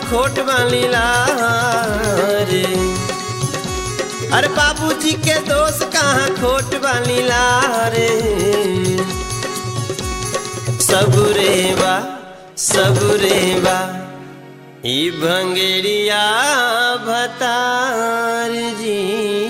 खोट बालीला रे। अरे बाबूजी के दोस्त कहाँ खोट बालीला रे। सबुरे बा ई भंगेरिया भतार जी।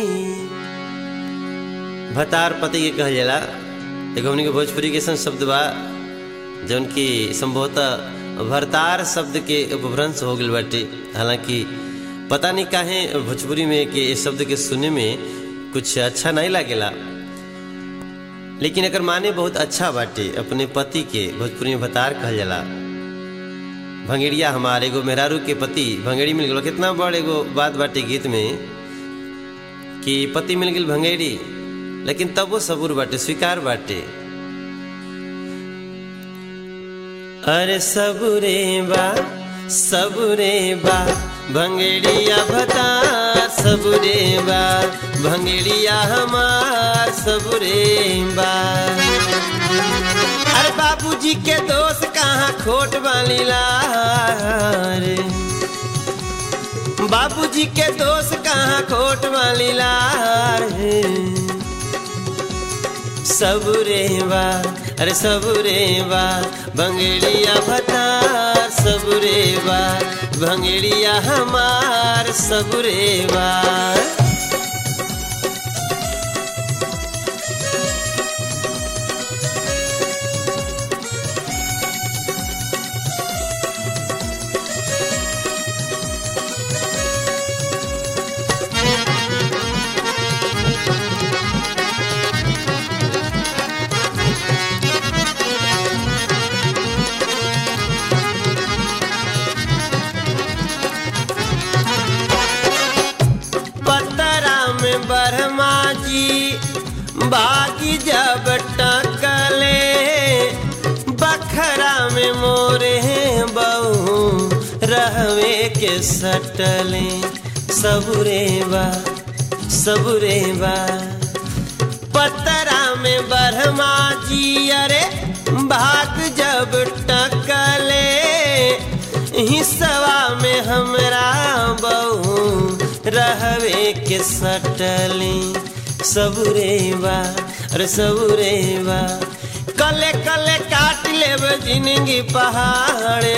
भतार पति के कहल जाला। देखो हमनी के भोजपुरी के शब्द बा जौन की संभवतः भरतार शब्द के उपभ्रंश हो गइल बाटे। हालांकि पता नहीं काहे भोजपुरी में के इस शब्द के सुने में कुछ अच्छा नहीं लागेला, लेकिन अगर माने बहुत अच्छा बाटे। अपने पति के भोजपुरी में भतार कहल जाला। भंगेरिया हमारे एगो मेहरारू के पति भंगेरी मिल गया। कितना बड़ एगो बात बाटे गीत में कि पति मिल गई भंगेरी, लेकिन तब वो सबूर बाटे, स्वीकार बाटे। अरे सबुरे बा भंगेरिया भतार। सबुरे बा भंगेरिया हमार। सबुरे बा। अरे बाबूजी के दोस्त कहाँ खोट बालीला रे। बाबूजी के दोस्त कहाँ खोट बालीला रे। सबुरे बा अरे सबुरे बा भंगेरिया भतार। सबुरे बा भंगेरिया हमार। सबुरे बा। ब्रह्मा जी बागी जब टकले बखरा में मोरे बहू रहवे के सटले। सबुरे बा पतरा में ब्रह्मा जी अरे भाग जब टकले हिस्सवा में हमरा बहू रहवे के सटले। सबुरे बा अरे सबुरे बा कले कले काट लेब जिंदगी पहाड़।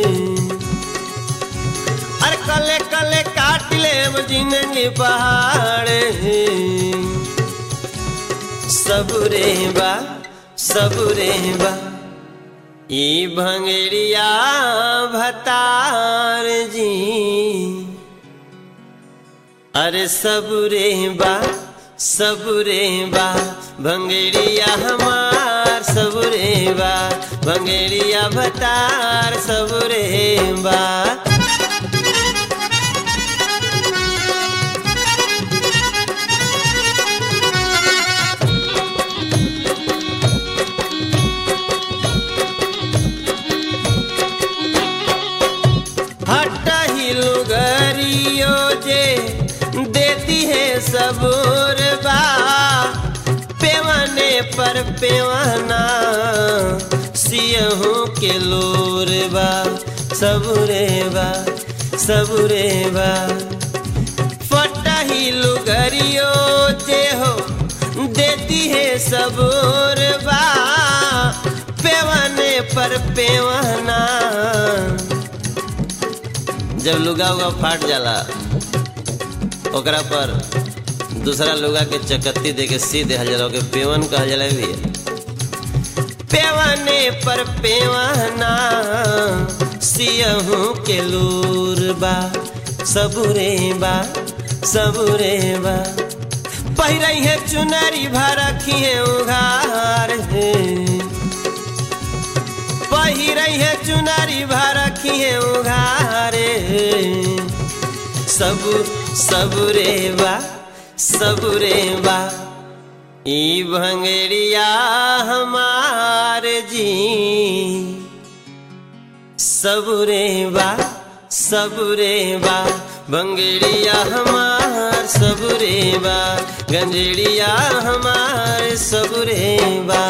अरे कले कले काट लेब जिंदगी पहाड़। सबुरे बा ई भंगेरिया भतार जी। अरे सबुरे बा भंगेरिया हमार। सबुरे बा भंगेरिया भतार। सबुरे बा। हटही लुगरियो जे देती है सबूर बा पेवने पर पेवना सियहू के लोर बा। सबुरे बा फटही लुगरियो जे हो देती है सबूर बा पेवने पर पेवना। जब लुगा उगा फाट जाला ओकरा पर दूसरा लुगा के चकत्ती दे के सी दे जाला के पेवन कहल जाला। भी पेवने पर पेवना सियहू के लूर बा। सबुरे बा पहिरई है चुनरी भरखी है उघार। पहिरई है चुनरी भरखी है उघार। सबुरे बा ई भंगेरिया हमार जी। सबुरे बा भंगेरिया हमार। सबुरे बा गंजेड़िया हमार। सबुरे बा।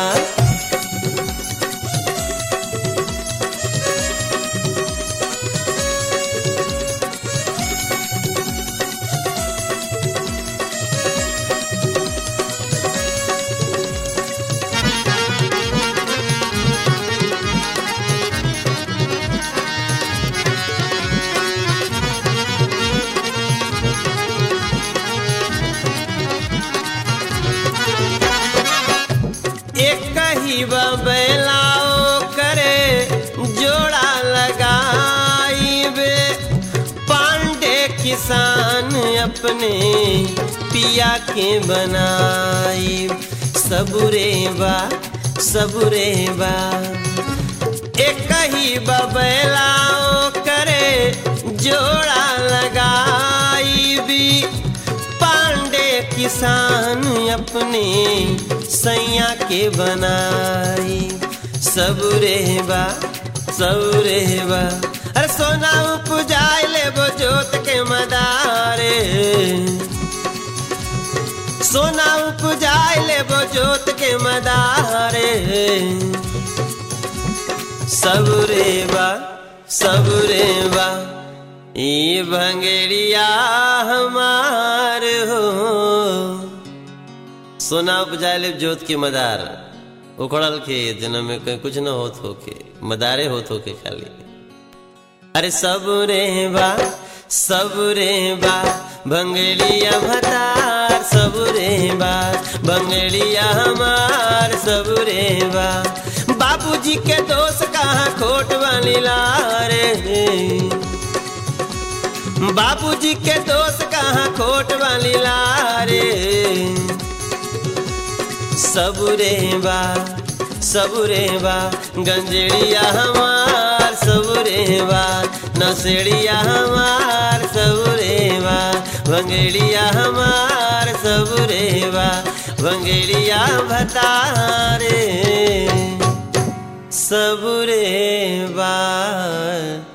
बैलाओ करे जोड़ा लगाइबे पांडे किसान अपने पिया के बनाई सबुरे बा एक ही बैलाओ करे जोड़ा लगाइबी पांडे किसान अपने सैया के बनाई सबुरे बा अरे सोना उपजाए ले वो जोत के मदारे सोना उपजाए ले वो जोत के मदारे सबुरे बा ई भंगेरिया हमार हो सोना उपजाए ले जोत के मदार उखड़ल के जन्म में कहीं कुछ न होत होके मदारे होत होके खाली अरे सबुरे बा भंगेरिया भतार सबुरे बा भंगेरिया हमार सबुरे बा बाबूजी के दोस्त कहाँ खोट वाली लारे बाबूजी के दोस्त कहाँ खोट वाली लारे सबुरे बा गंजेड़िया हमार सबुरे बा नसेड़िया हमार सबुरे बा भंगेड़िया हमार सबुरे बा भंगेड़िया भतारे सबुरे बा।